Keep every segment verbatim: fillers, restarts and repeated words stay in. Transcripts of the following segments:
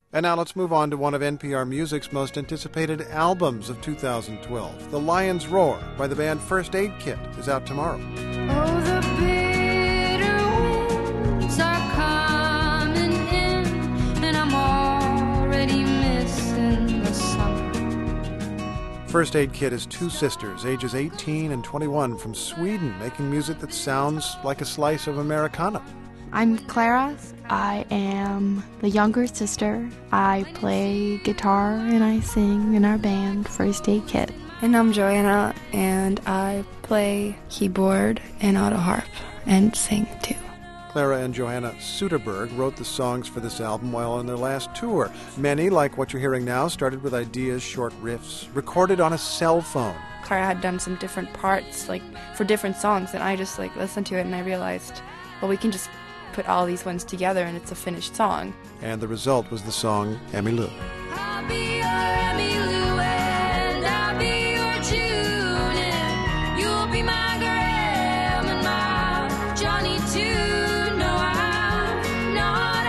And now let's move on to one of N P R Music's most anticipated albums of two thousand twelve. The Lion's Roar by the band First Aid Kit is out tomorrow. Oh, the bitter winds are coming in, and I'm already missing the summer. First Aid Kit is two sisters, ages eighteen and twenty-one, from Sweden, making music that sounds like a slice of Americana. I'm Clara. I am the younger sister. I play guitar and I sing in our band, First Aid Kit. And I'm Joanna, and I play keyboard and auto harp and sing too. Clara and Johanna Soderberg wrote the songs for this album while on their last tour. Many, like what you're hearing now, started with ideas, short riffs, recorded on a cell phone. Clara had done some different parts, like for different songs, and I just like listened to it and I realized, well, we can just put all these ones together and it's a finished song. And the result was the song Emmylou. I'll be your Emmylou and I'll be your June, and you'll be my Graham and my Johnny too. No, I'm not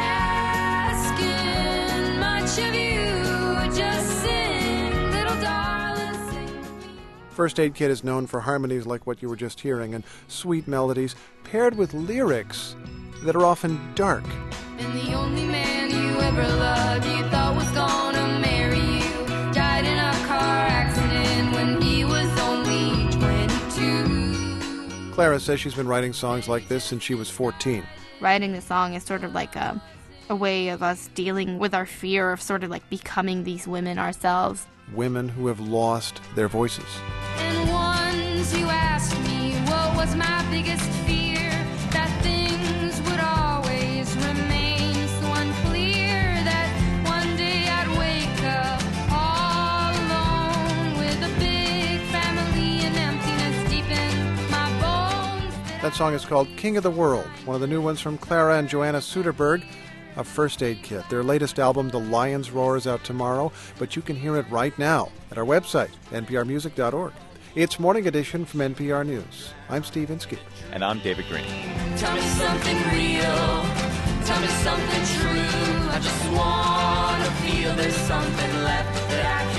asking much of you, just sing, little darling, sing. First Aid Kit is known for harmonies like what you were just hearing and sweet melodies paired with lyrics that are often dark. And the only man you ever loved you thought was gonna marry you died in a car accident when he was only twenty-two. Clara says she's been writing songs like this since she was fourteen. Writing the song is sort of like a, a way of us dealing with our fear of sort of like becoming these women ourselves. Women who have lost their voices. And once you asked me what was my biggest fear, that things would always remain so unclear, that one day I'd wake up all alone with a big family and emptiness deep in my bones. That song is called King of the World, one of the new ones from Clara and Joanna Soderberg of First Aid Kit. Their latest album, The Lion's Roar, is out tomorrow, but you can hear it right now at our website, n p r music dot org. It's Morning Edition from N P R News. I'm Steve Inskeep. And I'm David Green. Tell me something real, tell me something true. I just wanna feel there's something left that I